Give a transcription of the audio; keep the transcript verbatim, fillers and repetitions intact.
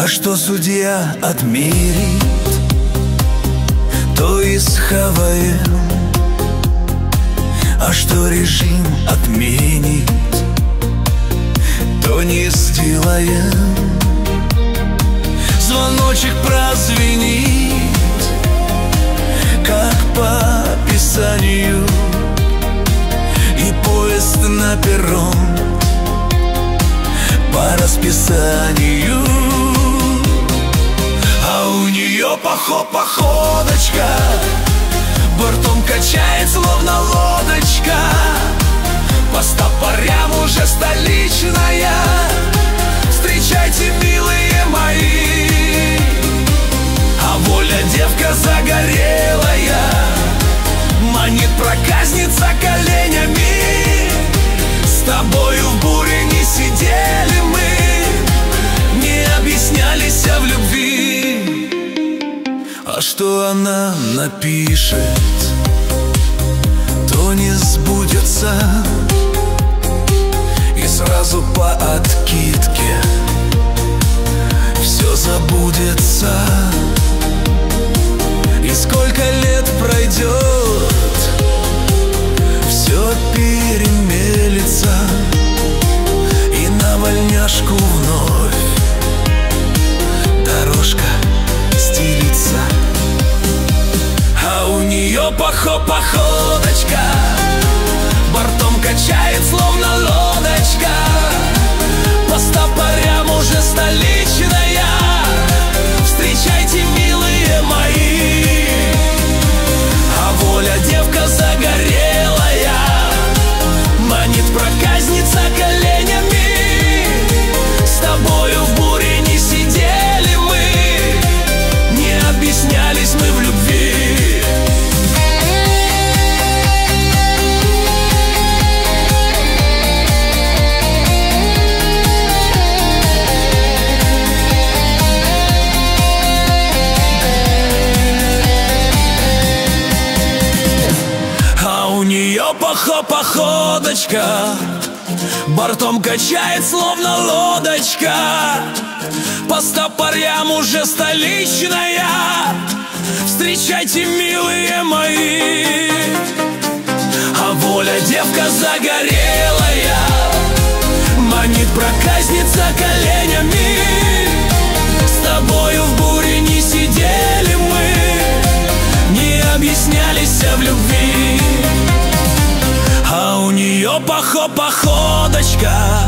что судья отмерит, то и схаваем, а что режим отменит, то не сделаем. Звоночек прозвенит, как по писанию, и поезд на перрон по расписанию. А у нее поход-походочка, бортом качает, словно лодочка, по стопорям уже столичная. Встречайте, милые мои, а воля девка загорелая, манит проказница коленями. С тобою в буре не сидели мы, не объяснялись в любви. А что она напишет, то не сбудется, и сразу по откидке все забудется. И сколько лет пройдет, все перемелется, и на вольняшку вновь дорожка стелится. А у нее поход-походочка, бортом качает, словно лодочка, по стопорям уже столичная. Встречайте, милые мои, а воля девка загорелая, манит проказница коленями. С тобою в буре не сидели мы, не объяснялись мы в любви. Поход-походочка, бортом качает, словно лодочка, по стопорям уже столичная. Встречайте, милые мои, а воля девка загорелая, манит проказница коленями. С тобою в буре не сидели мы, не объяснялись в любви. А у нее поход-походочка,